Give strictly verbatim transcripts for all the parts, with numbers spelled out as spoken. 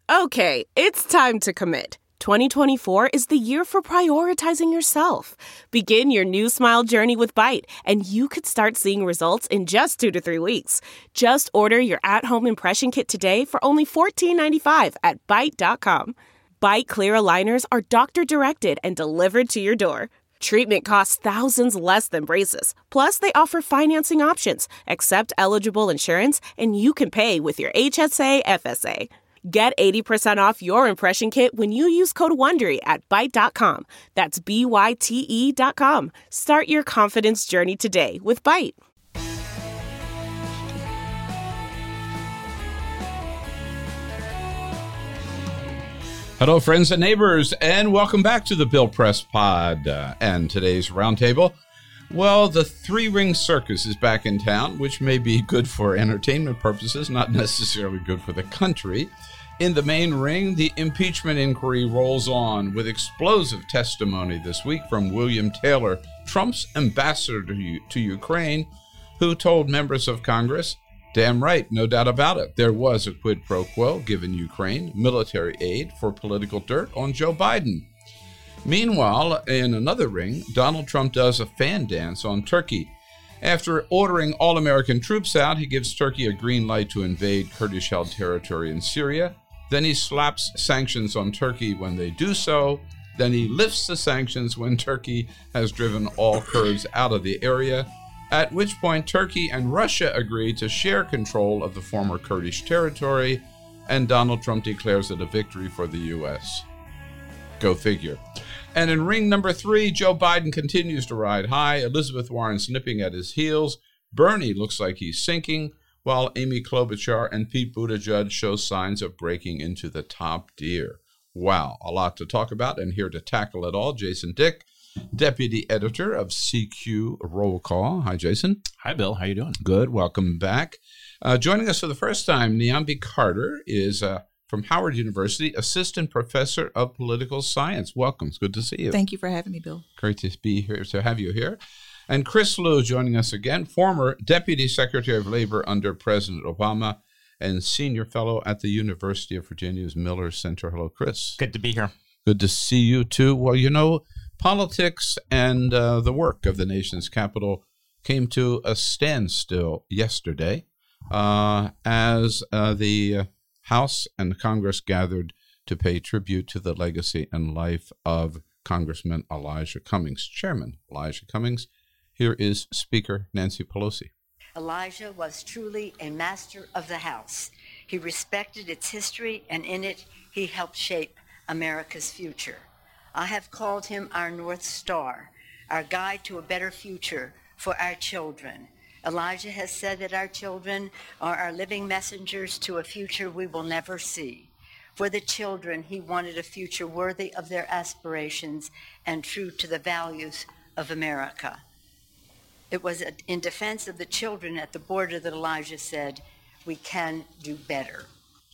Okay, it's time to commit. twenty twenty-four is the year for prioritizing yourself. Begin your new smile journey with Byte, and you could start seeing results in just two to three weeks. Just order your at-home impression kit today for only fourteen ninety-five at byte dot com. Byte clear aligners are doctor-directed and delivered to your door. Treatment costs thousands less than braces. Plus, they offer financing options, accept eligible insurance, and you can pay with your H S A F S A. Get eighty percent off your impression kit when you use code WONDERY at byte dot com. That's B Y T E dot com. Start your confidence journey today with Byte. Hello, friends and neighbors, and welcome back to the Bill Press Pod. Uh, and today's roundtable, well, the Three Ring Circus is back in town, which may be good for entertainment purposes, not necessarily good for the country. In the main ring, the impeachment inquiry rolls on with explosive testimony this week from William Taylor, Trump's ambassador to, to Ukraine, who told members of Congress, damn right, no doubt about it, there was a quid pro quo given Ukraine military aid for political dirt on Joe Biden. Meanwhile, in another ring, Donald Trump does a fan dance on Turkey. After ordering all American troops out, he gives Turkey a green light to invade Kurdish-held territory in Syria. Then he slaps sanctions on Turkey when they do so. Then he lifts the sanctions when Turkey has driven all Kurds out of the area, at which point Turkey and Russia agree to share control of the former Kurdish territory, and Donald Trump declares it a victory for the U S. Go figure. And in ring number three, Joe Biden continues to ride high. Elizabeth Warren's nipping at his heels. Bernie looks like he's sinking, while Amy Klobuchar and Pete Buttigieg show signs of breaking into the top tier. Wow, a lot to talk about, and here to tackle it all, Jason Dick, Deputy Editor of C Q Roll Call. Hi, Jason. Hi, Bill. How you doing? Good. Welcome back. Uh, joining us for the first time, Niambi Carter is uh, from Howard University, Assistant Professor of Political Science. Welcome. It's good to see you. Thank you for having me, Bill. Great to be here, to have you here. And Chris Lu joining us again, former Deputy Secretary of Labor under President Obama and Senior Fellow at the University of Virginia's Miller Center. Hello, Chris. Good to be here. Good to see you, too. Well, you know, politics and uh, the work of the nation's capital came to a standstill yesterday uh, as uh, the House and Congress gathered to pay tribute to the legacy and life of Congressman Elijah Cummings. Chairman Elijah Cummings. Here is Speaker Nancy Pelosi. Elijah was truly a master of the House. He respected its history, and in it, he helped shape America's future. I have called him our North Star, our guide to a better future for our children. Elijah has said that our children are our living messengers to a future we will never see. For the children, he wanted a future worthy of their aspirations and true to the values of America. It was in defense of the children at the border that Elijah said, we can do better.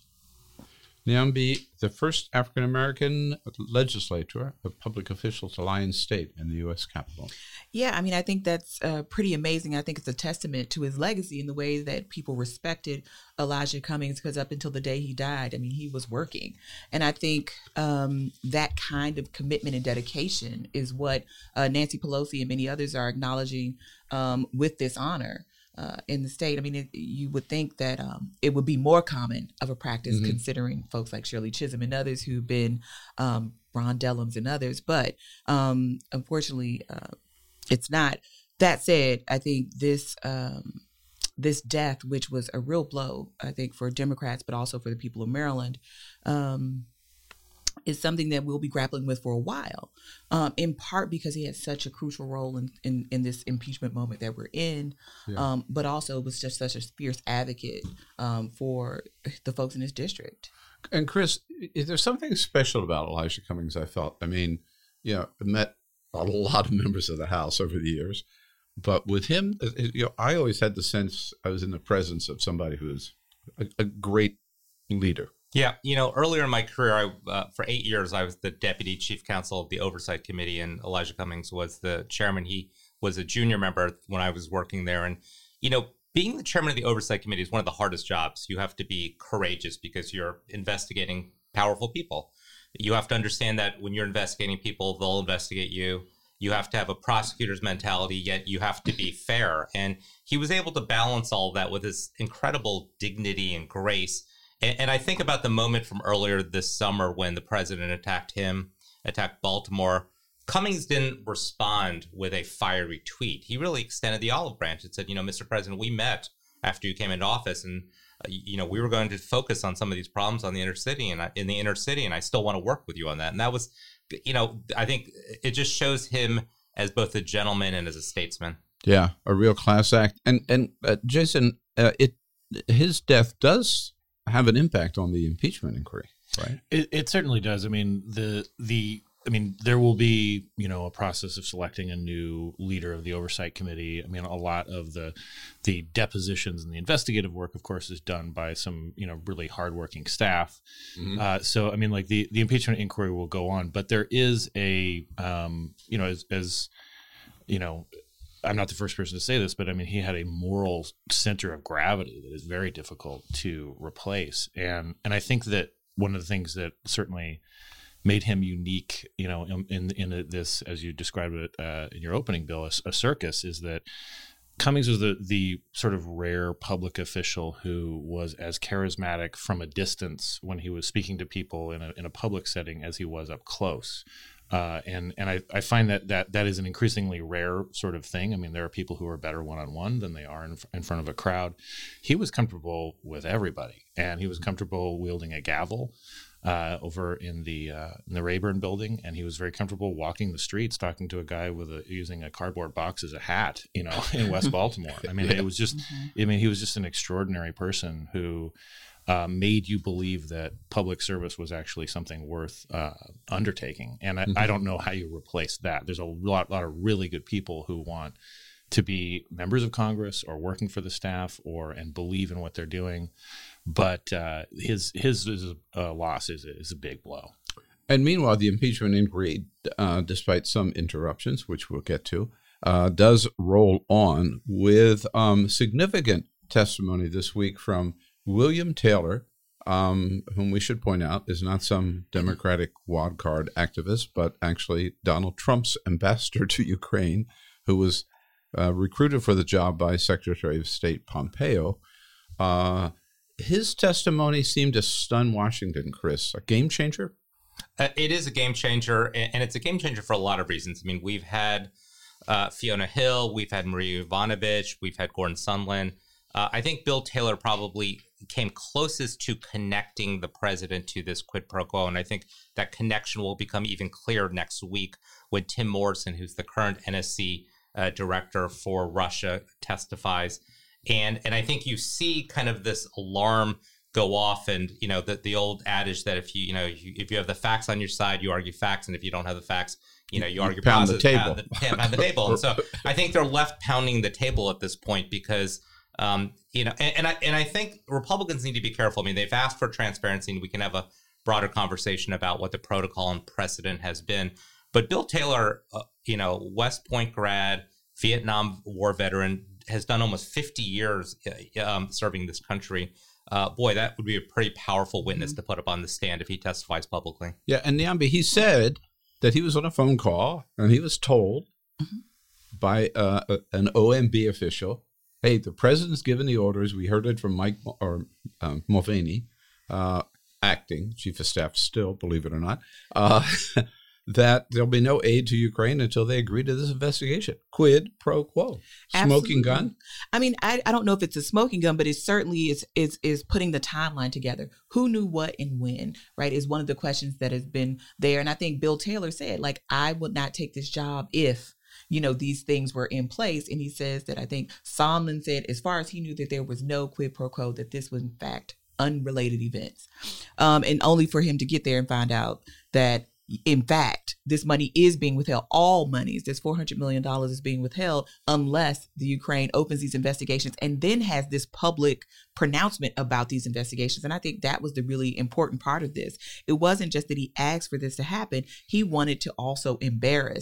Niambi, the first African-American legislator of public official to lie in state in the U S Capitol. Yeah, I mean, I think that's uh, pretty amazing. I think it's a testament to his legacy in the way that people respected Elijah Cummings, because up until the day he died, I mean, he was working. And I think um, that kind of commitment and dedication is what uh, Nancy Pelosi and many others are acknowledging um, with this honor. Uh, in the state. I mean, it, you would think that um, it would be more common of a practice mm-hmm. considering folks like Shirley Chisholm and others who've been um, Ron Dellums and others. But um, unfortunately, uh, it's not. That said, I think this um, this death, which was a real blow, I think, for Democrats, but also for the people of Maryland, um, is something that we'll be grappling with for a while, um, in part because he had such a crucial role in, in, in this impeachment moment that we're in, yeah. um, but also was just such a fierce advocate um, for the folks in his district. And Chris, is there something special about Elijah Cummings, I felt? I mean, you know, I met a lot of members of the House over the years, but with him, you know, I always had the sense I was in the presence of somebody who's a, a great leader. Yeah, you know, earlier in my career, I, uh, for eight years, I was the deputy chief counsel of the Oversight Committee, and Elijah Cummings was the chairman. He was a junior member when I was working there. And, you know, being the chairman of the Oversight Committee is one of the hardest jobs. You have to be courageous because you're investigating powerful people. You have to understand that when you're investigating people, they'll investigate you. You have to have a prosecutor's mentality, yet you have to be fair. And he was able to balance all of that with his incredible dignity and grace. And, and I think about the moment from earlier this summer when the president attacked him, attacked Baltimore. Cummings didn't respond with a fiery tweet. He really extended the olive branch and said, you know, Mister President, we met after you came into office, and uh, you know, we were going to focus on some of these problems on the inner city and I, in the inner city, and I still want to work with you on that. And that was, you know, I think it just shows him as both a gentleman and as a statesman. Yeah, a real class act. And and uh, Jason, uh, it his death does have an impact on the impeachment inquiry, right? It, it certainly does. I mean, the the. I mean, there will be, you know, a process of selecting a new leader of the Oversight Committee. I mean, a lot of the the depositions and the investigative work, of course, is done by some, you know, really hardworking staff. Mm-hmm. Uh, so, I mean, like the, the impeachment inquiry will go on, but there is a, um, you know, as, as, you know, I'm not the first person to say this, but I mean, he had a moral center of gravity that is very difficult to replace. And, and I think that one of the things that certainly made him unique, you know, in in, in this, as you described it uh, in your opening, Bill, a, a circus, is that Cummings was the the sort of rare public official who was as charismatic from a distance when he was speaking to people in a in a public setting as he was up close. Uh, and and I, I find that, that that is an increasingly rare sort of thing. I mean, there are people who are better one-on-one than they are in, in front of a crowd. He was comfortable with everybody, and he was comfortable wielding a gavel uh, over in the uh, in the Rayburn building, and he was very comfortable walking the streets, talking to a guy with a using a cardboard box as a hat, you know, in West Baltimore. I mean, yeah. it was just, mm-hmm. I mean, he was just an extraordinary person who Uh, made you believe that public service was actually something worth uh, undertaking. And I, mm-hmm. I don't know how you replace that. There's a lot, lot of really good people who want to be members of Congress or working for the staff or and believe in what they're doing. But uh, his his, his uh, loss is, is a big blow. And meanwhile, the impeachment inquiry, uh, despite some interruptions, which we'll get to, uh, does roll on with um, significant testimony this week from William Taylor, um, whom we should point out is not some Democratic wild card activist, but actually Donald Trump's ambassador to Ukraine, who was uh, recruited for the job by Secretary of State Pompeo. Uh, his testimony seemed to stun Washington, Chris. A game changer? Uh, it is a game changer, and it's a game changer for a lot of reasons. I mean, we've had uh, Fiona Hill, we've had Maria Yovanovitch, we've had Gordon Sondland. Uh, I think Bill Taylor probably came closest to connecting the president to this quid pro quo. And I think that connection will become even clearer next week when Tim Morrison, who's the current N S C uh, director for Russia, testifies. And and I think you see kind of this alarm go off, and, you know, the, the old adage that if you, you know, if you, if you have the facts on your side, you argue facts. And if you don't have the facts, you know, you, you argue pound positive, the table. Pound the, pound the table. And so I think they're left pounding the table at this point because Um, you know, and, and I and I think Republicans need to be careful. I mean, they've asked for transparency, and we can have a broader conversation about what the protocol and precedent has been. But Bill Taylor, uh, you know, West Point grad, Vietnam War veteran, has done almost fifty years uh, um, serving this country. Uh, boy, that would be a pretty powerful witness mm-hmm. to put up on the stand if he testifies publicly. Yeah, and Niambi, he said that he was on a phone call and he was told mm-hmm. by uh, an O M B official, hey, the president's given the orders. We heard it from Mike or um, Mulvaney, uh, acting chief of staff still, believe it or not, uh, that there'll be no aid to Ukraine until they agree to this investigation. Quid pro quo. Smoking Absolutely. gun? I mean, I, I don't know if it's a smoking gun, but it certainly is, is, is putting the timeline together. Who knew what and when, right, is one of the questions that has been there. And I think Bill Taylor said, like, I would not take this job if, you know, these things were in place. And he says that I think Sondland said, as far as he knew, that there was no quid pro quo, that this was in fact unrelated events. Um, and only for him to get there and find out that, in fact, this money is being withheld. All monies, this four hundred million dollars is being withheld unless the Ukraine opens these investigations and then has this public pronouncement about these investigations. And I think that was the really important part of this. It wasn't just that he asked for this to happen. He wanted to also embarrass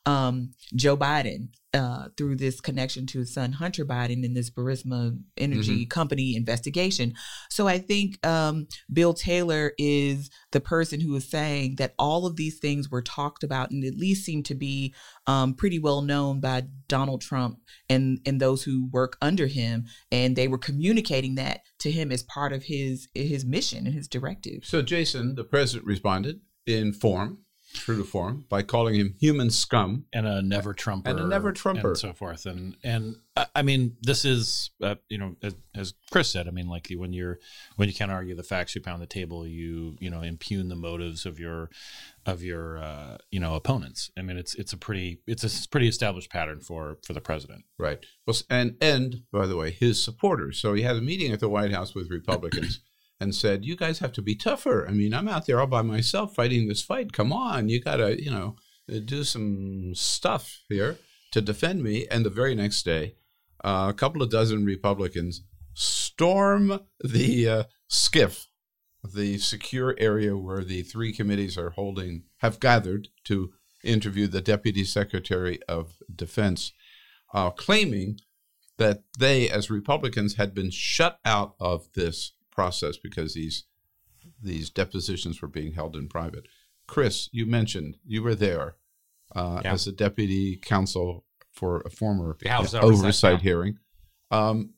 um, Joe Biden uh, through this connection to his son Hunter Biden in this Burisma Energy mm-hmm. Company investigation. So I think um, Bill Taylor is the person who is saying that all of these things were talked about and at least seem to be um, pretty well known by Donald Trump and, and those who work under him. And they were communicating that to him as part of his his mission and his directive. So, Jason, the president responded in form, true to form, by calling him human scum. And a never Trumper. And a never Trumper. And so forth. And, and I mean, this is, uh, you know, as, as Chris said, I mean, like when you're, when you can't argue the facts you pound the table, you, you know, impugn the motives of your, of your, uh, you know, opponents. I mean, it's, it's a pretty, it's a pretty established pattern for, for the president. Right. Well, and, and by the way, his supporters. So he had a meeting at the White House with Republicans. And said, you guys have to be tougher. I mean, I'm out there all by myself fighting this fight. Come on, you got to, you know, do some stuff here to defend me. And the very next day, uh, a couple of dozen Republicans storm the uh, SCIF, the secure area where the three committees are holding, have gathered to interview the Deputy Secretary of Defense, uh, claiming that they, as Republicans, had been shut out of this process because these these depositions were being held in private. Chris, you mentioned you were there uh, yeah. as a deputy counsel for a former oversight, oversight hearing. Um,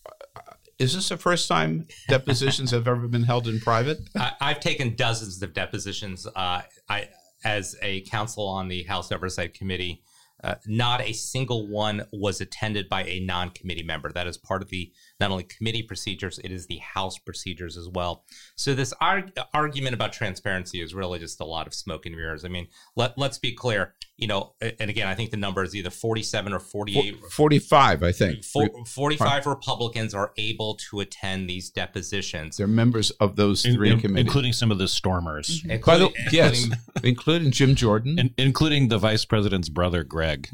is this the first time depositions have ever been held in private? I, I've taken dozens of depositions. Uh, I, as a counsel on the House Oversight Committee, Uh, not a single one was attended by a non-committee member. That is part of the not only committee procedures, it is the House procedures as well. So this arg- argument about transparency is really just a lot of smoke and mirrors. I mean, let, let's be clear. You know, and again, I think the number is either forty-seven or forty-eight. forty-five, I think. For, forty-five Republicans are able to attend these depositions. They're members of those three in, committees. Including some of the stormers. Mm-hmm. Including, By the, yes, including, including Jim Jordan. In, including the vice president's brother, Greg.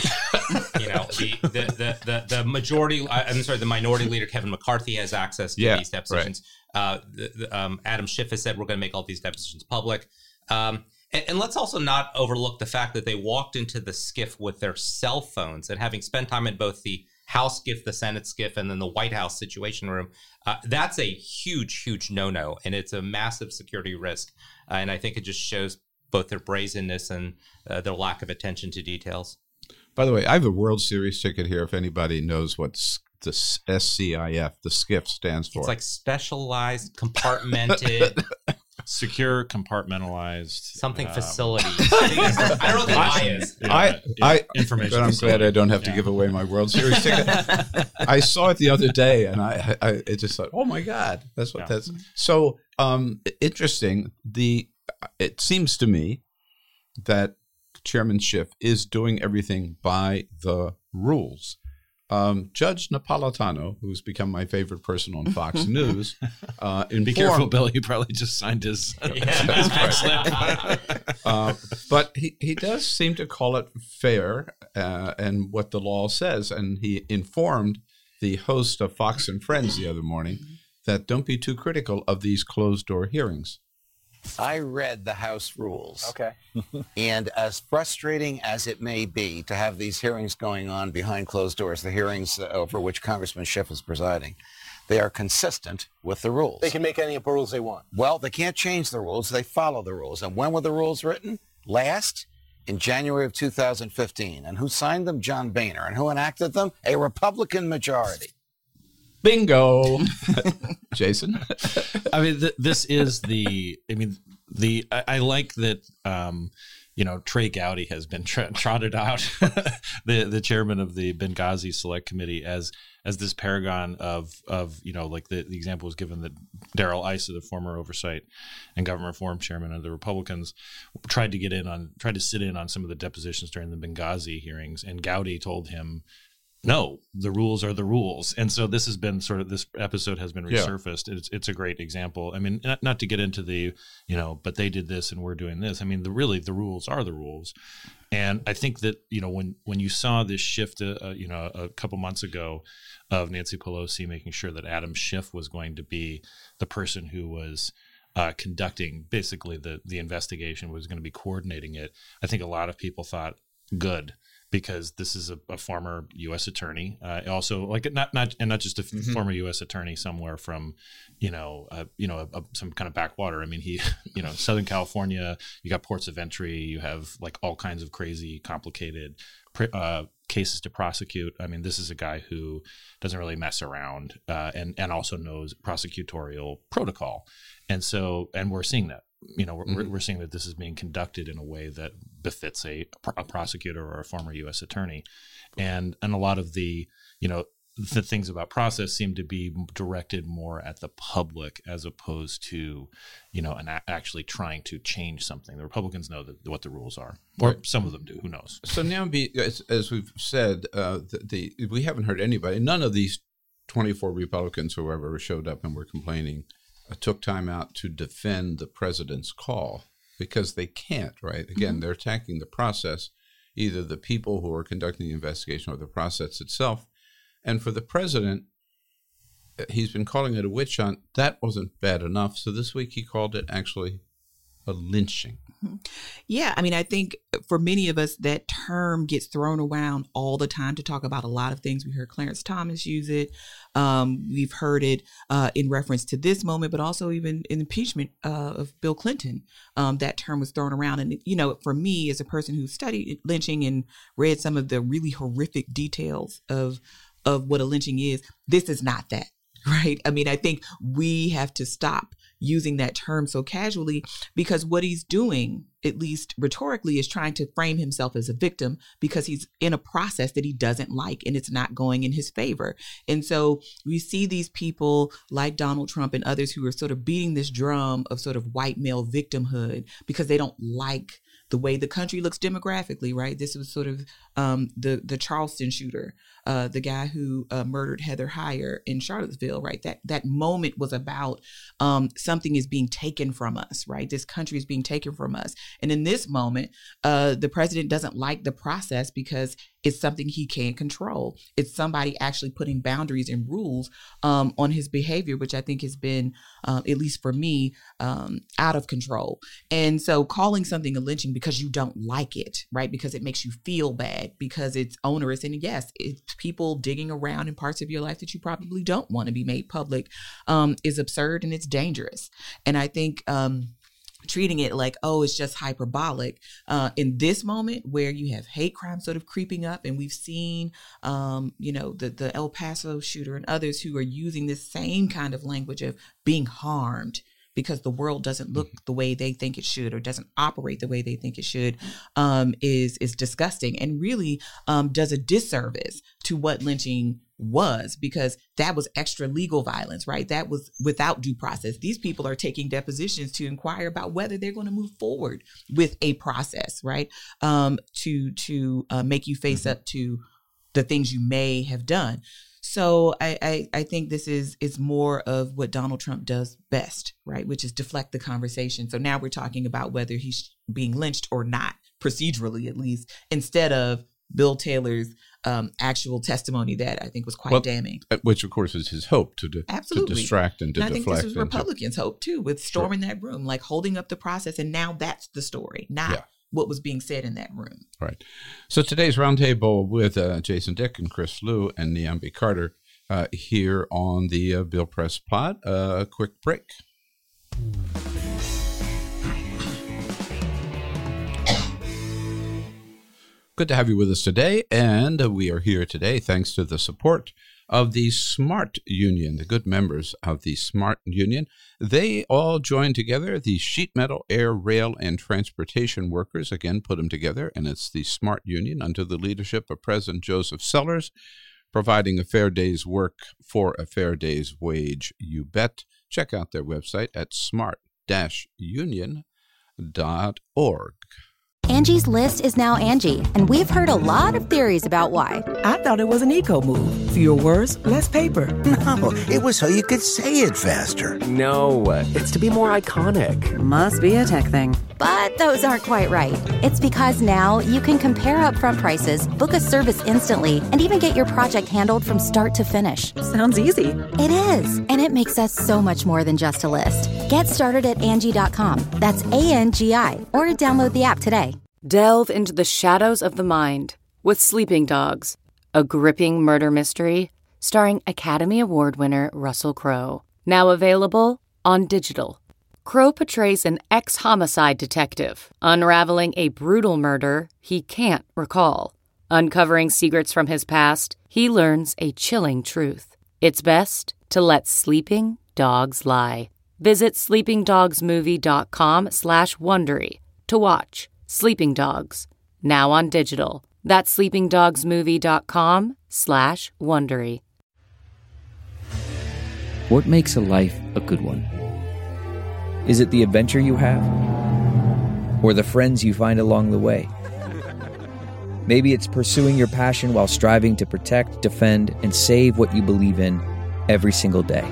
You know, the the, the, the, the majority, I'm sorry, the minority leader, Kevin McCarthy, has access to yeah, these depositions. Right. Uh, the, the, um, Adam Schiff has said we're going to make all these depositions public. Um, and, and let's also not overlook the fact that they walked into the SCIF with their cell phones, and having spent time in both the House SCIF, the Senate SCIF, and then the White House Situation Room, uh, that's a huge, huge no-no, and it's a massive security risk. Uh, and I think it just shows both their brazenness and uh, their lack of attention to details. By the way, I have a World Series ticket here if anybody knows what the S C I F, the SCIF, stands for. It's like specialized, compartmented, secure, compartmentalized something um, facility. I don't know what the I is. Yeah, I, yeah, I, information. But I'm facility. glad I don't have to yeah. give away my World Series ticket. I saw it the other day, and I, I it just thought, oh my God, that's what yeah. that's. So um, interesting. The it seems to me that Chairman Schiff is doing everything by the rules. Um, Judge Napolitano, who's become my favorite person on Fox News, uh, informed, be careful, Bill. He probably just signed his. Uh, yeah. uh, but he, he does seem to call it fair uh, and what the law says. And he informed the host of Fox and Friends the other morning that don't be too critical of these closed door hearings. I read the House rules. Okay. And as frustrating as it may be to have these hearings going on behind closed doors, the hearings over which Congressman Schiff is presiding, they are consistent with the rules. They can make any rules they want. Well, they can't change the rules. They follow the rules. And when were the rules written? Last, in January of two thousand fifteen. And who signed them? John Boehner. And who enacted them? A Republican majority. Bingo. Jason? I mean, th- this is the, I mean, the, I, I like that, um, you know, Trey Gowdy has been tr- trotted out, the the chairman of the Benghazi Select Committee, as as this paragon of, of you know, like the, the example was given that Darrell Issa, the former Oversight and Government Reform Chairman of the Republicans, tried to get in on, tried to sit in on some of the depositions during the Benghazi hearings, and Gowdy told him, no, the rules are the rules. And so this has been sort of, this episode has been resurfaced. Yeah. It's it's a great example. I mean, not, not to get into the, you know, but they did this and we're doing this. I mean, the really, the rules are the rules. And I think that, you know, when, when you saw this shift, uh, you know, a couple months ago of Nancy Pelosi making sure that Adam Schiff was going to be the person who was uh, conducting basically the, the investigation, was going to be coordinating it, I think a lot of people thought, good. Because this is a, a former U S attorney, uh, also like not not and not just a mm-hmm. former U S attorney somewhere from, you know, uh, you know, a, a, some kind of backwater. I mean, he, you know, Southern California. You got ports of entry. You have like all kinds of crazy, complicated uh, cases to prosecute. I mean, this is a guy who doesn't really mess around, uh, and and also knows prosecutorial protocol, and so and we're seeing that. You know, we're, mm-hmm. we're seeing that this is being conducted in a way that befits a, a prosecutor or a former U S attorney. And and a lot of the, you know, the things about process seem to be directed more at the public as opposed to, you know, and a- actually trying to change something. The Republicans know that, what the rules are, or right. some of them do. Who knows? So now, be, as, as we've said, uh, the, the we haven't heard anybody, none of these twenty-four Republicans who ever showed up and were complaining took time out to defend the president's call, because they can't, right? Again, mm-hmm. they're attacking the process, either the people who are conducting the investigation or the process itself. And for the president, he's been calling it a witch hunt. That wasn't bad enough. So this week he called it actually a lynching. Yeah, I mean, I think for many of us, that term gets thrown around all the time to talk about a lot of things. We heard Clarence Thomas use it. Um, we've heard it uh, in reference to this moment, but also even in impeachment uh, of Bill Clinton. Um, that term was thrown around. And, you know, for me, as a person who studied lynching and read some of the really horrific details of of what a lynching is, this is not that, right? I mean, I think we have to stop using that term so casually, because what he's doing, at least rhetorically, is trying to frame himself as a victim because he's in a process that he doesn't like and it's not going in his favor. And so we see these people like Donald Trump and others who are sort of beating this drum of sort of white male victimhood because they don't like the way the country looks demographically, right? This was sort of um, the the Charleston shooter, uh, the guy who uh, murdered Heather Heyer in Charlottesville, right? That that moment was about um, something is being taken from us, right? This country is being taken from us. And in this moment, uh, the president doesn't like the process because it's something he can't control. It's somebody actually putting boundaries and rules um, on his behavior, which I think has been, uh, at least for me, um, out of control. And so calling something a lynching because you don't like it, right? Because it makes you feel bad, because it's onerous. And yes, it's people digging around in parts of your life that you probably don't want to be made public, um, is absurd and it's dangerous. And I think, um, treating it like, oh, it's just hyperbolic uh, in this moment where you have hate crime sort of creeping up. And we've seen, um, you know, the, the El Paso shooter and others who are using this same kind of language of being harmed because the world doesn't look the way they think it should or doesn't operate the way they think it should, um, is is disgusting and really um, does a disservice to what lynching was, because that was extra legal violence, right? That was without due process. These people are taking depositions to inquire about whether they're going to move forward with a process, right? Um, to to uh, make you face up to the things you may have done. So I, I, I think this is is more of what Donald Trump does best, right? Which is deflect the conversation. So now we're talking about whether he's being lynched or not, procedurally at least, instead of Bill Taylor's um, actual testimony that I think was quite well, damning. Which, of course, is his hope to, de- to distract and to and deflect. I think this was Republicans' to, hope, too, with storming sure. that room, like holding up the process. And now that's the story, not yeah. what was being said in that room. Right. So today's roundtable with uh, Jason Dick and Chris Liu and Niambi Carter uh, here on the uh, Bill Press Pod. A uh, quick break. Good to have you with us today, and we are here today thanks to the support of the SMART Union, the good members of the SMART Union. They all joined together, the sheet metal, air, rail, and transportation workers, again, put them together, and it's the SMART Union under the leadership of President Joseph Sellers, providing a fair day's work for a fair day's wage, you bet. Check out their website at smart dash union dot org. Angie's List is now Angie, and we've heard a lot of theories about why. I thought it was an eco move. Fewer words, less paper. No, it was so you could say it faster. No, it's to be more iconic. Must be a tech thing. But those aren't quite right. It's because now you can compare upfront prices, book a service instantly, and even get your project handled from start to finish. Sounds easy. It is, and it makes us so much more than just a list. Get started at Angie dot com. That's A N G I, or download the app today. Delve into the shadows of the mind with Sleeping Dogs, a gripping murder mystery starring Academy Award winner Russell Crowe. Now available on digital. Crowe portrays an ex-homicide detective unraveling a brutal murder he can't recall. Uncovering secrets from his past, he learns a chilling truth. It's best to let sleeping dogs lie. Visit sleepingdogsmovie.com slash Wondery to watch Sleeping Dogs, now on digital. That's sleepingdogsmovie.com slash Wondery. What makes a life a good one? Is it the adventure you have? Or the friends you find along the way? Maybe it's pursuing your passion while striving to protect, defend, and save what you believe in every single day.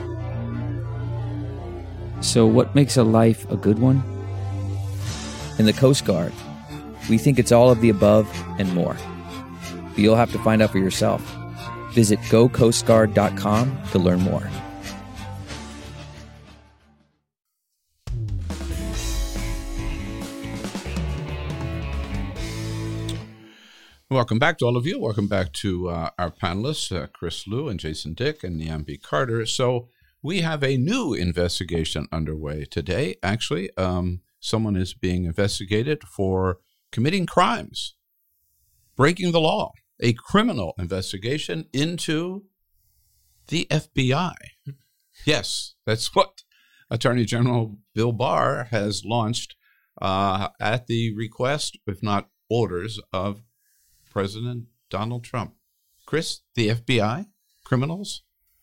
So what makes a life a good one? In the Coast Guard, we think it's all of the above and more. But you'll have to find out for yourself. Visit go coast guard dot com to learn more. Welcome back to all of you. Welcome back to uh, our panelists, uh, Chris Lu and Jason Dick and Niambi Carter. So we have a new investigation underway today. Actually, um, someone is being investigated for committing crimes, breaking the law, a criminal investigation into the F B I. Yes, that's what Attorney General Bill Barr has launched uh, at the request, if not orders, of President Donald Trump. Chris, the F B I, criminals?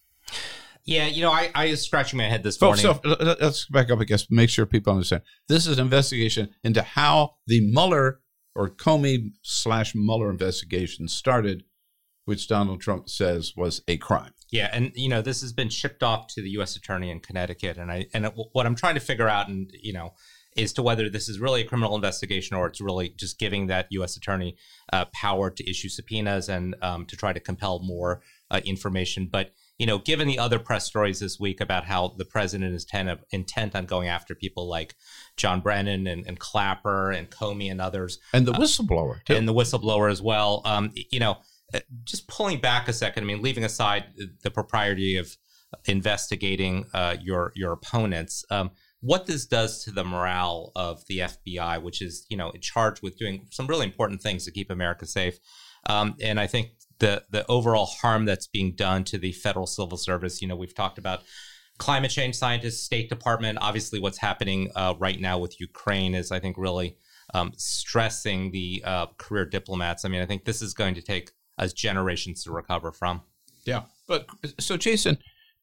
Yeah, you know, I, I was scratching my head this So, morning. so let's back up, I guess, make sure people understand. This is an investigation into how the Mueller or Comey slash Mueller investigation started, which Donald Trump says was a crime. Yeah, and you know, this has been shipped off to the U S attorney in Connecticut, and I and what I'm trying to figure out, and you know, is to whether this is really a criminal investigation or it's really just giving that U S attorney uh, power to issue subpoenas and um, to try to compel more uh, information. But you know, given the other press stories this week about how the president is ten of, intent on going after people like John Brennan and, and Clapper and Comey and others, and the whistleblower, uh, too. and the whistleblower as well, um, you know. Just pulling back a second, I mean, leaving aside the propriety of investigating uh, your your opponents, um, what this does to the morale of the F B I, which is, you know, charged with doing some really important things to keep America safe. Um, and I think the the overall harm that's being done to the federal civil service, you know, we've talked about climate change scientists, State Department. Obviously, what's happening uh, right now with Ukraine is, I think, really um, stressing the uh, career diplomats. I mean, I think this is going to take as generations to recover from. Yeah. But so, Jason,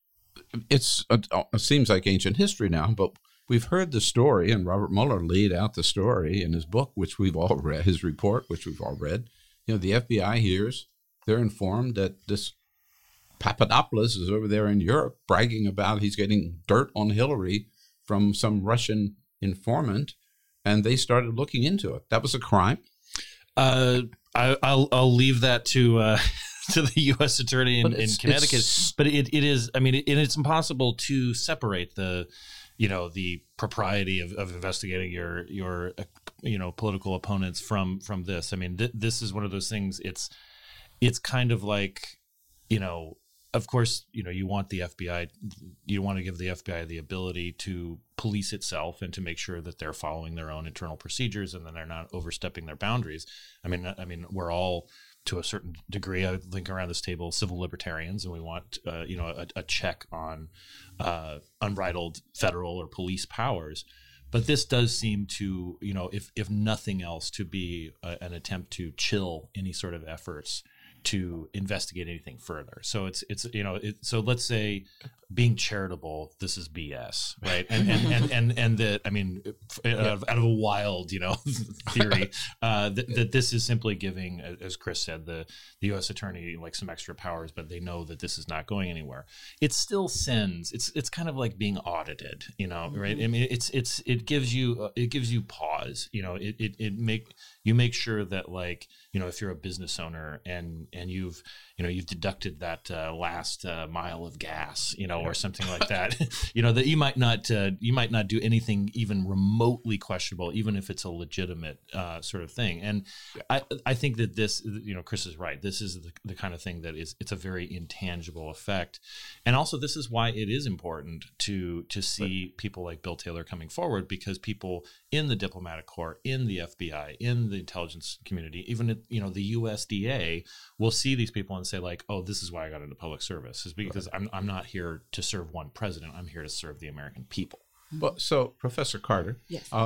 it's uh, it seems like ancient history now, but we've heard the story, and Robert Mueller laid out the story in his book, which we've all read, his report, which we've all read. You know, the F B I hears, they're informed that this Papadopoulos is over there in Europe bragging about he's getting dirt on Hillary from some Russian informant, and they started looking into it. That was a crime. Uh, I, I'll I'll leave that to uh, to the U S attorney in, in Connecticut. But it, it is, I mean, it, it's impossible to separate the, you know, the propriety of, of investigating your your uh, you know political opponents from from this. I mean, th- this is one of those things. It's it's kind of like, you know, of course, you know, you want the F B I, you want to give the F B I the ability to police itself and to make sure that they're following their own internal procedures and then they're not overstepping their boundaries. I mean, I mean, we're all, to a certain degree, I think around this table, civil libertarians, and we want, uh, you know, a, a check on uh, unbridled federal or police powers. But this does seem to, you know, if if nothing else, to be a, an attempt to chill any sort of efforts to investigate anything further. So it's it's you know it, so let's say being charitable, this is B S, right? And and and and, and that, I mean, out of, out of a wild, you know, theory, uh, that, that this is simply giving, as Chris said, the the U S attorney like some extra powers, but they know that this is not going anywhere. It still sends. It's it's kind of like being audited, you know, right? I mean, it's it's it gives you uh, it gives you pause, you know. It it it make you make sure that, like, you know, if you're a business owner and and you've you you know, you've deducted that uh, last uh, mile of gas, you know, or something like that. You know, that you might not uh, you might not do anything even remotely questionable, even if it's a legitimate uh, sort of thing. And I I think that this, you know, Chris is right. This is the, the kind of thing that is, it's a very intangible effect. And also this is why it is important to to see right. people like Bill Taylor coming forward, because people in the diplomatic corps, in the F B I, in the intelligence community, even, you know, the U S D A will see these people and say like, oh, this is why I got into public service, is because right. I'm I'm not here to serve one president. I'm here to serve the American people. Well, so Professor Carter. Yes. Uh,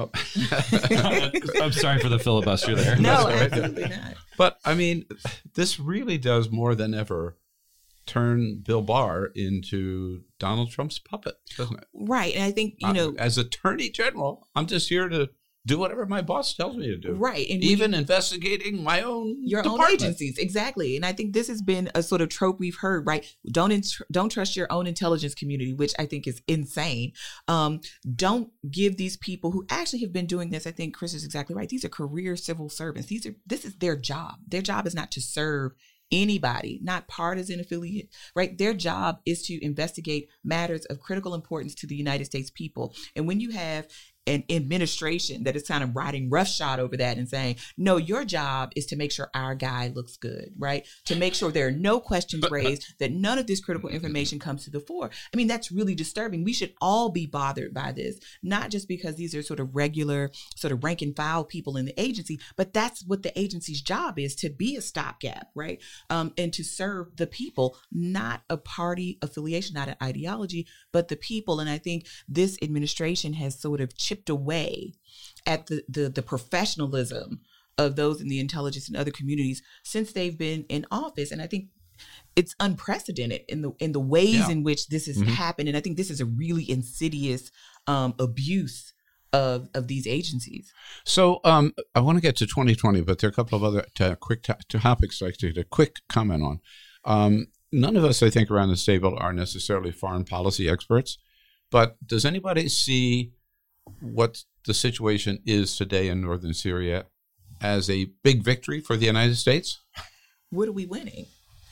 I'm sorry for the filibuster there. No, absolutely not. But I mean, this really does more than ever turn Bill Barr into Donald Trump's puppet, doesn't it? Right. And I think, you know, I, as Attorney General, I'm just here to do whatever my boss tells me to do. Right. And even we, investigating my own your department. own agencies. Exactly. And I think this has been a sort of trope we've heard, right? Don't int- don't trust your own intelligence community, which I think is insane. Um, don't give these people who actually have been doing this. I think Chris is exactly right. These are career civil servants. These are this is their job. Their job is not to serve anybody, not partisan affiliate, right? Their job is to investigate matters of critical importance to the United States people. And when you have an administration that is kind of riding roughshod over that and saying, no, your job is to make sure our guy looks good, right? To make sure there are no questions raised, that none of this critical information comes to the fore. I mean, that's really disturbing. We should all be bothered by this, not just because these are sort of regular, sort of rank and file people in the agency, but that's what the agency's job is, to be a stopgap, right? Um, and to serve the people, not a party affiliation, not an ideology, but the people. And I think this administration has sort of chipped away at the, the the professionalism of those in the intelligence and other communities since they've been in office. And I think it's unprecedented in the in the ways yeah. in which this has mm-hmm. happened. And I think this is a really insidious um, abuse of of these agencies. So um, I want to get to twenty twenty, but there are a couple of other t- quick t- topics I'd like to get a quick comment on. Um, none of us, I think, around this table are necessarily foreign policy experts, but does anybody see what the situation is today in northern Syria as a big victory for the United States? What are we winning?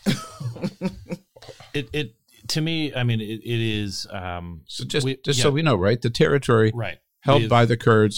it, it to me, I mean, it, it is. Um, so just we, just yeah. so we know, right? The territory right. held We've, by the Kurds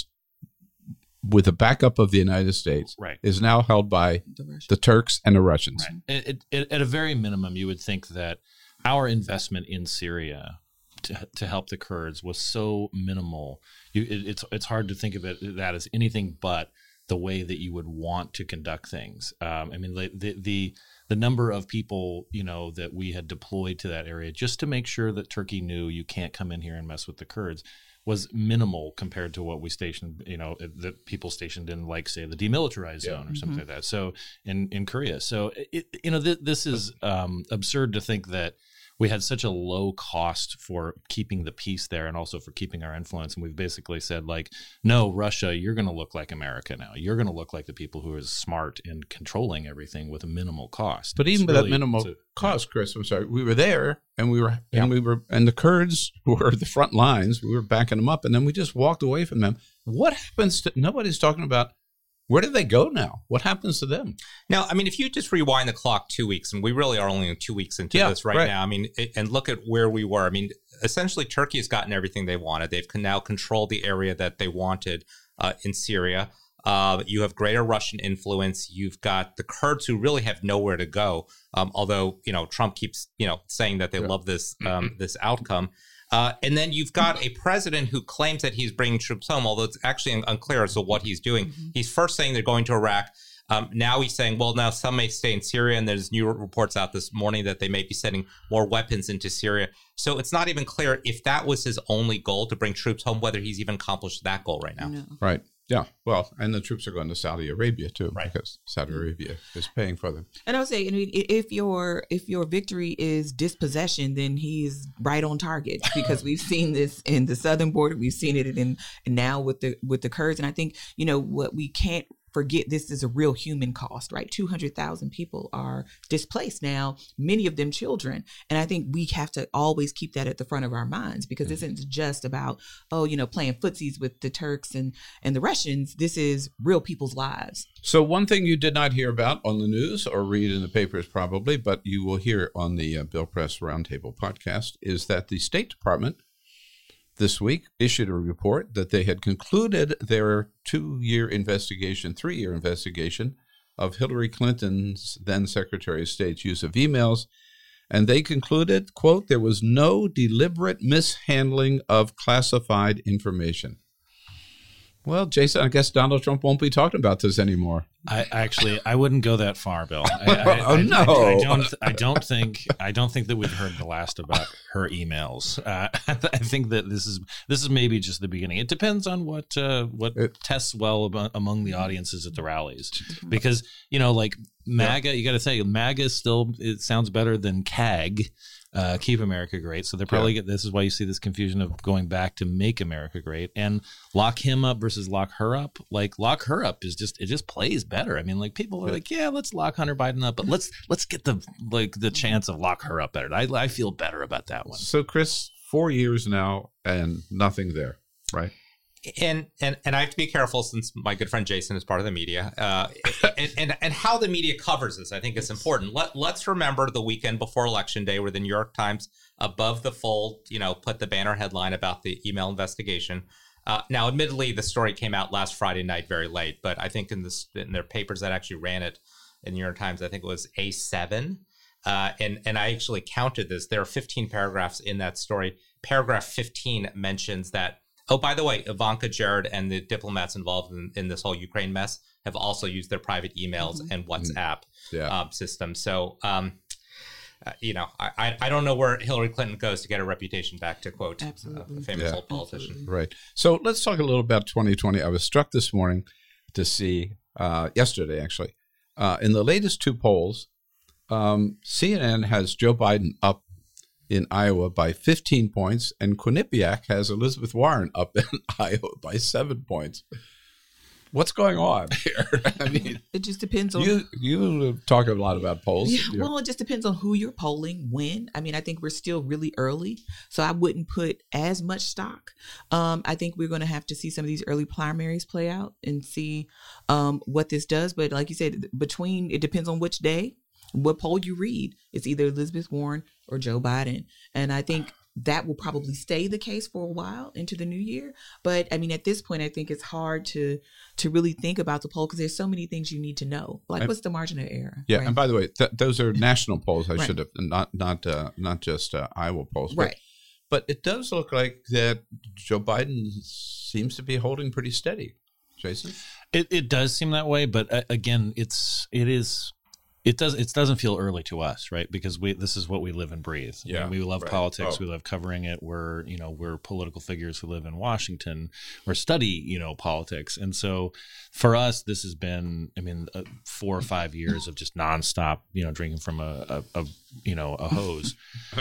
with the backup of the United States right. is now held by the, the Turks and the Russians. Right. It, it, at a very minimum, you would think that our investment in Syria To, to help the Kurds was so minimal. You, it, it's it's hard to think of it that as anything but the way that you would want to conduct things. Um, I mean, the the the number of people, you know, that we had deployed to that area just to make sure that Turkey knew you can't come in here and mess with the Kurds was minimal compared to what we stationed, you know, that people stationed in, like, say, the demilitarized zone yeah. or something mm-hmm. like that. So in in Korea, so it, you know, th- this is um, absurd to think that we had such a low cost for keeping the peace there and also for keeping our influence. And we've basically said, like, no, Russia, you're going to look like America now. You're going to look like the people who are smart in controlling everything with a minimal cost. But even it's with really, that minimal a, cost, Chris, I'm sorry, we were there and we were, yeah. and we were, and the Kurds were the front lines. We were backing them up, and then we just walked away from them. What happens to, nobody's talking about, where do they go now? What happens to them? Now, I mean, if you just rewind the clock two weeks, and we really are only two weeks into yeah, this right, right now, I mean, it, and look at where we were. I mean, essentially, Turkey has gotten everything they wanted. They've now controlled the area that they wanted uh, in Syria. Uh, you have greater Russian influence. You've got the Kurds who really have nowhere to go, um, although, you know, Trump keeps, you know, saying that they yeah. love this um, this outcome. Uh, and then you've got a president who claims that he's bringing troops home, although it's actually un- unclear as to what he's doing. Mm-hmm. He's first saying they're going to Iraq. Um, now he's saying, well, now some may stay in Syria. And there's new reports out this morning that they may be sending more weapons into Syria. So it's not even clear if that was his only goal, to bring troops home, whether he's even accomplished that goal right now. No. Right. Yeah. Well, and the troops are going to Saudi Arabia too, right. because Saudi Arabia is paying for them. And I would say, I mean, if your if your victory is dispossession, then he's right on target, because we've seen this in the southern border, we've seen it in, in now with the with the Kurds, and I think, you know, what we can't forget this is a real human cost, right? two hundred thousand people are displaced now, many of them children. And I think we have to always keep that at the front of our minds, because this isn't just about, oh, you know, playing footsies with the Turks and, and the Russians. This is real people's lives. So one thing you did not hear about on the news or read in the papers probably, but you will hear on the uh, Bill Press Roundtable podcast, is that the State Department this week issued a report that they had concluded their two-year investigation, three-year investigation of Hillary Clinton's then Secretary of State's use of emails. And they concluded, quote, there was no deliberate mishandling of classified information. Well, Jason, I guess Donald Trump won't be talking about this anymore. I actually, I wouldn't go that far, Bill. I, I, oh I, no! I, I don't. I don't think. I don't think that we've heard the last about her emails. Uh, I think that this is this is maybe just the beginning. It depends on what uh, what it, tests well ab- among the audiences at the rallies, because you know, like MAGA, yeah. you got to say MAGA still it sounds better than C A G. Uh, Keep America Great. So they're probably yeah. this is why you see this confusion of going back to Make America Great, and lock him up versus lock her up. Like lock her up is just it just plays better. I mean, like people are like, yeah, let's lock Hunter Biden up, but let's let's get the like the chance of lock her up better. I I feel better about that one. So Chris, four years now and nothing there, right? And and and I have to be careful, since my good friend Jason is part of the media, uh, and, and and how the media covers this. I think it's important. Let let's remember the weekend before Election Day, where the New York Times, above the fold, you know, put the banner headline about the email investigation. Uh, now, admittedly, the story came out last Friday night, very late, but I think in this in their papers that actually ran it in the New York Times, I think it was A seven, uh, and and I actually counted this. There are fifteen paragraphs in that story. Paragraph fifteen mentions that. Oh, by the way, Ivanka, Jared, and the diplomats involved in, in this whole Ukraine mess have also used their private emails mm-hmm. and WhatsApp yeah. um, systems. So, um, uh, you know, I, I don't know where Hillary Clinton goes to get her reputation back, to quote uh, a famous yeah. old politician. Absolutely. Right. So let's talk a little about twenty twenty. I was struck this morning to see, uh, yesterday actually, uh, in the latest two polls, um, C N N has Joe Biden up in Iowa by fifteen points, and Quinnipiac has Elizabeth Warren up in Iowa by seven points. What's going on here? I mean, it just depends on you. You talk a lot about polls. Yeah, well, it just depends on who you're polling, when. I mean, I think we're still really early, so I wouldn't put as much stock. Um, I think we're going to have to see some of these early primaries play out and see um, what this does. But like you said, between it depends on which day. What poll you read, it's either Elizabeth Warren or Joe Biden. And I think that will probably stay the case for a while into the new year. But I mean, at this point, I think it's hard to to really think about the poll, because there's so many things you need to know. Like, and, what's the margin of error? Yeah. Right? And by the way, th- those are national polls. I right. should have not not uh, not just uh, Iowa polls. Right. But, but it does look like that Joe Biden seems to be holding pretty steady. Jason? It it does seem that way. But uh, again, it's it is. It does. It doesn't feel early to us, right? Because we this is what we live and breathe. Yeah, I mean, we love right. politics. Oh. We love covering it. We're you know we're political figures who live in Washington or study you know politics, and so for us, this has been I mean uh, four or five years of just nonstop you know drinking from a, a, a you know a hose.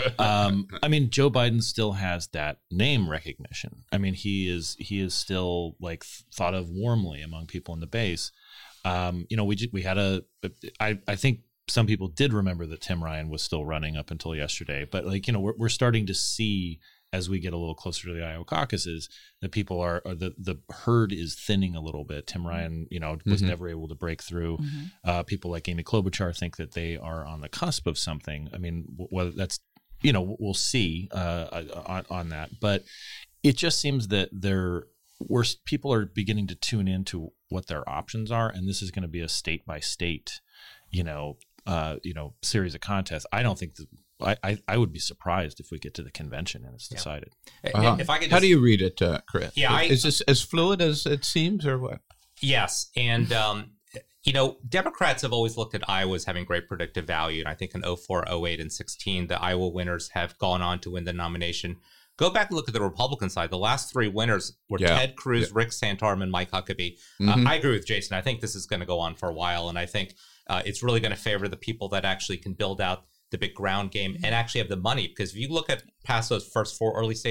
um, I mean, Joe Biden still has that name recognition. I mean, he is he is still like thought of warmly among people in the base. Um, you know, we we had a, I, I think some people did remember that Tim Ryan was still running up until yesterday, but like, you know, we're, we're starting to see as we get a little closer to the Iowa caucuses that people are, or the, the herd is thinning a little bit. Tim Ryan, you know, was mm-hmm. never able to break through. Mm-hmm. Uh, people like Amy Klobuchar think that they are on the cusp of something. I mean, whether that's, you know, we'll see uh, on, on that, but it just seems that they're, where people are beginning to tune into what their options are, and this is going to be a state by state, you know, uh, you know, series of contests. I don't think that I, I, I would be surprised if we get to the convention and it's decided. Yeah. Uh-huh. If I could just, how do you read it, uh, Chris? Yeah, I, is this as fluid as it seems, or what? Yes, and um, you know, Democrats have always looked at Iowa as having great predictive value, and I think in oh four, oh eight, and sixteen, the Iowa winners have gone on to win the nomination. Go back and look at the Republican side. The last three winners were yeah. Ted Cruz, yeah. Rick Santorum, and Mike Huckabee. Mm-hmm. Uh, I agree with Jason. I think this is going to go on for a while, and I think uh, it's really going to favor the people that actually can build out the big ground game and actually have the money. Because if you look at past those first four early states,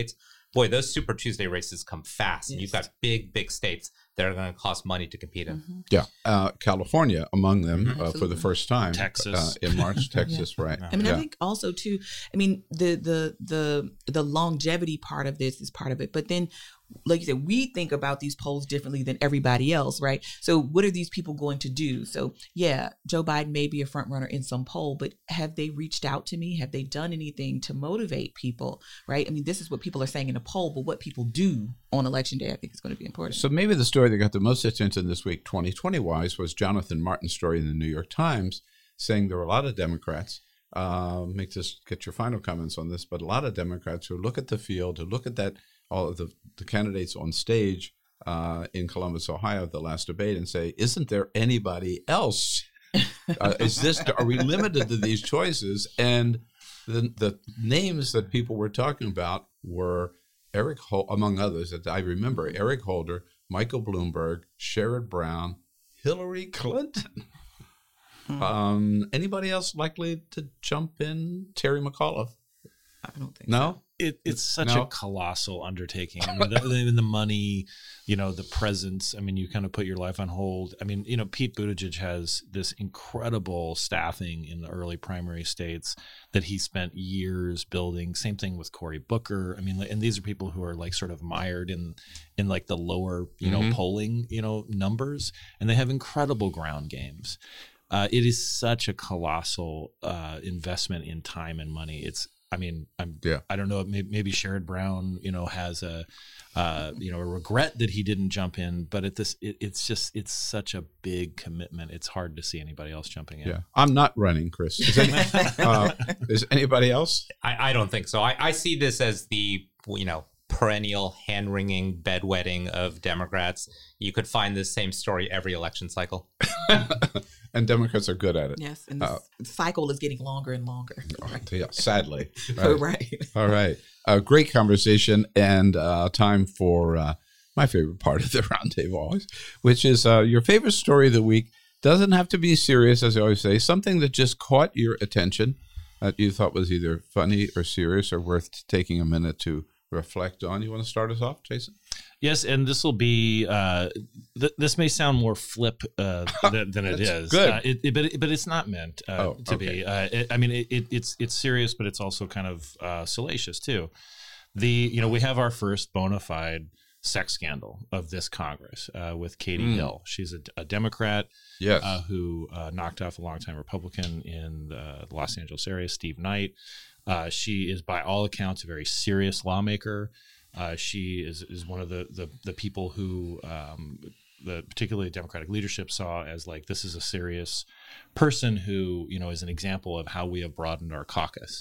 boy, those Super Tuesday races come fast. Yes. And you've got big, big states that are going to cost money to compete in. Mm-hmm. Yeah. Uh, California among them mm-hmm. uh, for the first time. Texas. Uh, in March, Texas, yeah. right. I mean, yeah. I think also, too, I mean, the, the, the, the longevity part of this is part of it. But then, like you said, we think about these polls differently than everybody else, right? So what are these people going to do? So yeah, Joe Biden may be a front runner in some poll, but have they reached out to me? Have they done anything to motivate people, right? I mean, this is what people are saying in a poll, but what people do on election day, I think is going to be important. So maybe the story that got the most attention this week, twenty twenty wise, was Jonathan Martin's story in the New York Times saying there were a lot of Democrats, uh, make this, get your final comments on this, but a lot of Democrats who look at the field, who look at that, all of the, the candidates on stage uh, in Columbus, Ohio, the last debate, and say, isn't there anybody else? Uh, is this, are we limited to these choices? And the, the names that people were talking about were Eric, Hol- among others that I remember, Eric Holder, Michael Bloomberg, Sherrod Brown, Hillary Clinton. Hmm. Um, anybody else likely to jump in? Terry McAuliffe. I don't think no? so. It, it's such no. a colossal undertaking. I mean, the, the, the money, you know, the presence. I mean, you kind of put your life on hold. I mean, you know, Pete Buttigieg has this incredible staffing in the early primary states that he spent years building. Same thing with Cory Booker. I mean, and these are people who are like sort of mired in, in like the lower, you know, mm-hmm. polling, you know, numbers, and they have incredible ground games. Uh, it is such a colossal uh, investment in time and money. It's, I mean, I'm, yeah. I don't know, maybe, maybe Sherrod Brown, you know, has a, uh, you know, a regret that he didn't jump in, but at this, it, it's just, it's such a big commitment. It's hard to see anybody else jumping in. Yeah. I'm not running, Chris. Is, any, uh, is anybody else? I, I don't think so. I, I see this as the, you know, perennial hand-wringing bedwetting of Democrats. You could find this same story every election cycle. And Democrats are good at it. Yes, and the uh, cycle is getting longer and longer. Right. Yeah, sadly. Right. right. All right. A great conversation and uh, time for uh, my favorite part of the roundtable always, which is uh, your favorite story of the week. Doesn't have to be serious, as I always say. Something that just caught your attention that you thought was either funny or serious or worth taking a minute to reflect on. You want to start us off, Jason? Yes, and this will be. Uh, th- this may sound more flip uh, than, than it is. Good, uh, it, it, but it, but it's not meant uh, oh, to okay. be. Uh, it, I mean, it, it, it's it's serious, but it's also kind of uh, salacious too. The you know we have our first bona fide sex scandal of this Congress uh, with Katie mm. Hill. She's a, a Democrat, yes, uh, who uh, knocked off a longtime Republican in the Los Angeles area, Steve Knight. Uh, she is, by all accounts, a very serious lawmaker. Uh, she is, is one of the, the, the people who um, the particularly Democratic leadership saw as like, this is a serious person who, you know, is an example of how we have broadened our caucus.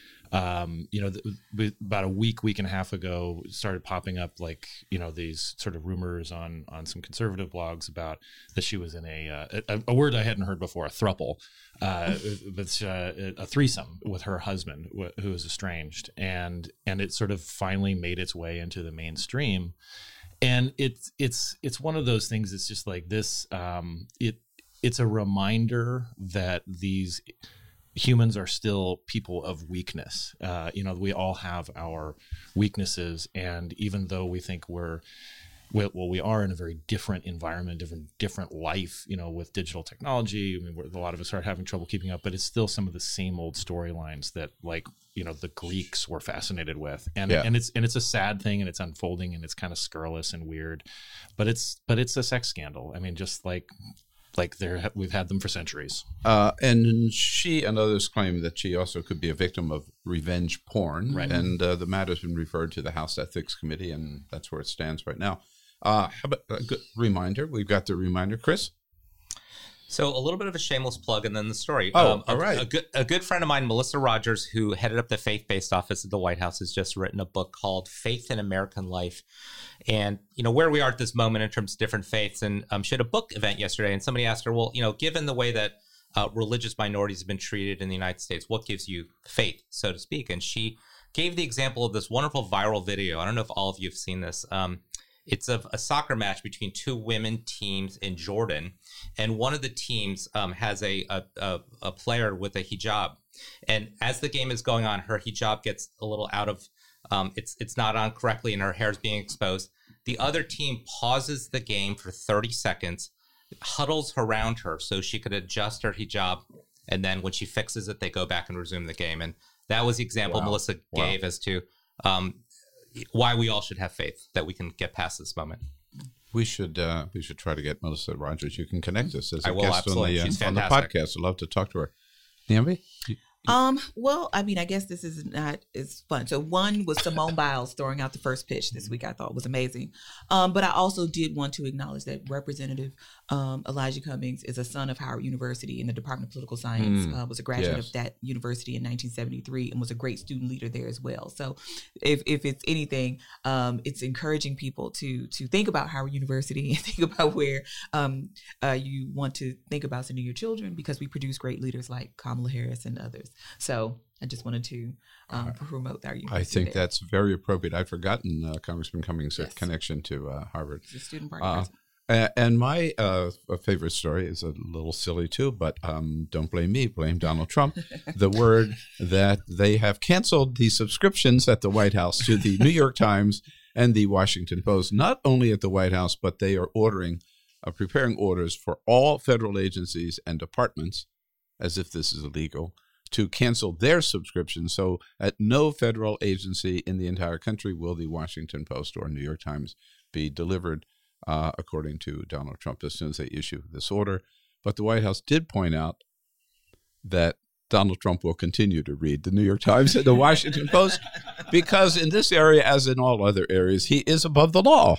Um, you know, th- about a week, week and a half ago, it started popping up like, you know, these sort of rumors on on some conservative blogs about that she was in a uh, a, a word I hadn't heard before, a throuple, uh, but uh, a threesome with her husband wh- who is estranged, and and it sort of finally made its way into the mainstream, and it's it's it's one of those things. It's just like this. Um, it it's a reminder that these humans are still people of weakness. Uh, you know, we all have our weaknesses, and even though we think we're, well, we are in a very different environment, different different life, you know, with digital technology. I mean, we're, a lot of us are having trouble keeping up, but it's still some of the same old storylines that, like, you know, the Greeks were fascinated with, and yeah. and it's and it's a sad thing, and it's unfolding, and it's kind of scurrilous and weird, but it's but it's a sex scandal. I mean, just like. Like there, we've had them for centuries. Uh, and she and others claim that she also could be a victim of revenge porn. Right. And uh, the matter's been referred to the House Ethics Committee, and that's where it stands right now. Uh, how about a good reminder? We've got the reminder, Chris. So a little bit of a shameless plug and then the story. Oh, um, all a, right. A good, a good friend of mine, Melissa Rogers, who headed up the faith-based office at the White House, has just written a book called Faith in American Life. And, you know, where we are at this moment in terms of different faiths. And um, she had a book event yesterday, and somebody asked her, well, you know, given the way that uh, religious minorities have been treated in the United States, what gives you faith, so to speak? And she gave the example of this wonderful viral video. I don't know if all of you have seen this. Um, It's a, a soccer match between two women teams in Jordan, and one of the teams um, has a, a, a, a player with a hijab. And as the game is going on, her hijab gets a little out of Um, it's it's not on correctly, and her hair's being exposed. The other team pauses the game for thirty seconds, huddles around her so she could adjust her hijab, and then when she fixes it, they go back and resume the game. And that was the example Wow. Melissa Wow. gave as to um, why we all should have faith that we can get past this moment. We should uh, we should try to get Melissa Rogers. You can connect us as a I will, guest on absolutely. the, uh, She's on the fantastic. podcast. I'd love to talk to her. Nambi? Um, well, I mean, I guess this is not as fun. So one was Simone Biles throwing out the first pitch this week. I thought was amazing. Um, but I also did want to acknowledge that Representative um, Elijah Cummings is a son of Howard University in the Department of Political Science, Mm, uh, was a graduate yes. of that university in nineteen seventy-three and was a great student leader there as well. So if, if it's anything, um, it's encouraging people to to think about Howard University and think about where um, uh, you want to think about sending your children, because we produce great leaders like Kamala Harris and others. So I just wanted to um, promote our university. I think there. that's very appropriate. I'd forgotten uh, Congressman Cummings' Yes. connection to uh, Harvard. He's a student party Uh, president. a- and my uh, favorite story is a little silly too, but um, don't blame me, blame Donald Trump. The word that they have canceled the subscriptions at the White House to the New York Times and the Washington Post, not only at the White House, but they are ordering, uh, preparing orders for all federal agencies and departments, as if this is illegal, to cancel their subscription. So at no federal agency in the entire country will the Washington Post or New York Times be delivered, uh, according to Donald Trump, as soon as they issue this order. But the White House did point out that Donald Trump will continue to read the New York Times and the Washington Post, because in this area, as in all other areas, he is above the law.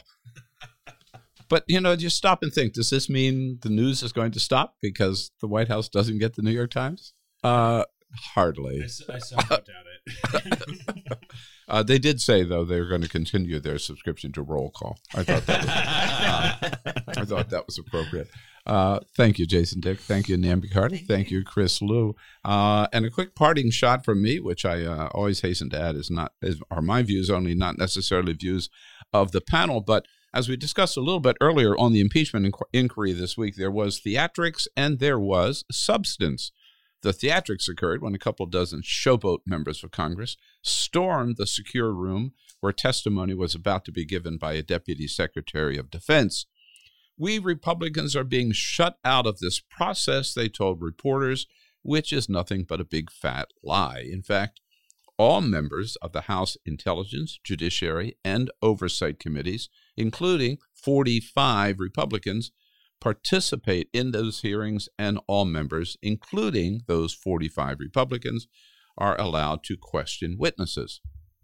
But, you know, just stop and think, does this mean the news is going to stop because the White House doesn't get the New York Times? Uh, hardly. I, I somewhat doubt it. uh, they did say, though, they're going to continue their subscription to Roll Call. I thought that was, uh, I thought that was appropriate. Uh, thank you, Jason Dick. Thank you, Nambi Carter. Thank, thank you, Chris Liu. Uh, and a quick parting shot from me, which I uh, always hasten to add is not is, are my views only, not necessarily views of the panel. But as we discussed a little bit earlier on the impeachment inqu- inquiry this week, there was theatrics and there was substance. The theatrics occurred when a couple dozen showboat members of Congress stormed the secure room where testimony was about to be given by a Deputy Secretary of Defense. We Republicans are being shut out of this process, they told reporters, which is nothing but a big fat lie. In fact, all members of the House Intelligence, Judiciary, and Oversight Committees, including forty-five Republicans, participate in those hearings, and all members, including those forty-five Republicans, are allowed to question witnesses.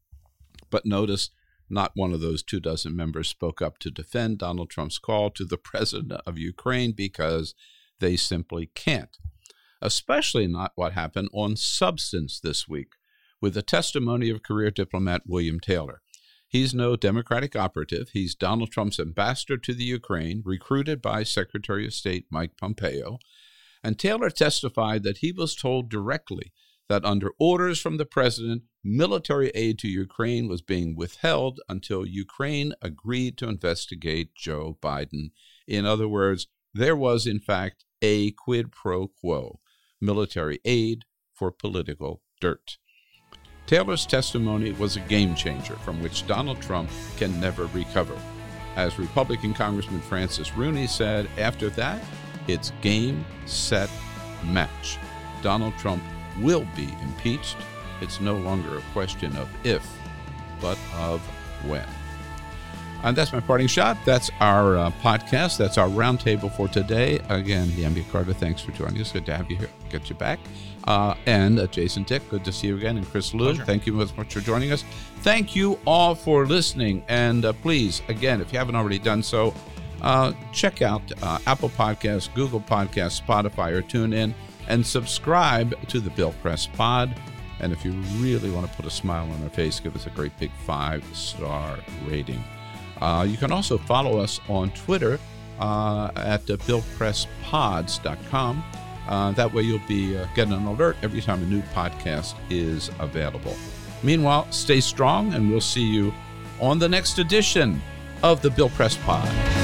But notice, not one of those two dozen members spoke up to defend Donald Trump's call to the president of Ukraine, because they simply can't. Especially not what happened on substance this week, with the testimony of career diplomat William Taylor. He's no Democratic operative. He's Donald Trump's ambassador to the Ukraine, recruited by Secretary of State Mike Pompeo. And Taylor testified that he was told directly that under orders from the president, military aid to Ukraine was being withheld until Ukraine agreed to investigate Joe Biden. In other words, there was, in fact, a quid pro quo, military aid for political dirt. Taylor's testimony was a game changer from which Donald Trump can never recover. As Republican Congressman Francis Rooney said, after that, it's game, set, match. Donald Trump will be impeached. It's no longer a question of if, but of when. And that's my parting shot. That's our uh, podcast. That's our roundtable for today. Again, Nambi Carter, thanks for joining us. Good to have you here. Get you back. Uh, and uh, Jason Dick, good to see you again. And Chris Liu, thank you so much for joining us. Thank you all for listening. And uh, please, again, if you haven't already done so, uh, check out uh, Apple Podcasts, Google Podcasts, Spotify, or TuneIn, and subscribe to the Bill Press Pod. And if you really want to put a smile on our face, give us a great big five-star rating. Uh, you can also follow us on Twitter uh, at uh, bill press pods dot com. Uh, that way you'll be uh, getting an alert every time a new podcast is available. Meanwhile, stay strong, and we'll see you on the next edition of the Bill Press Pod.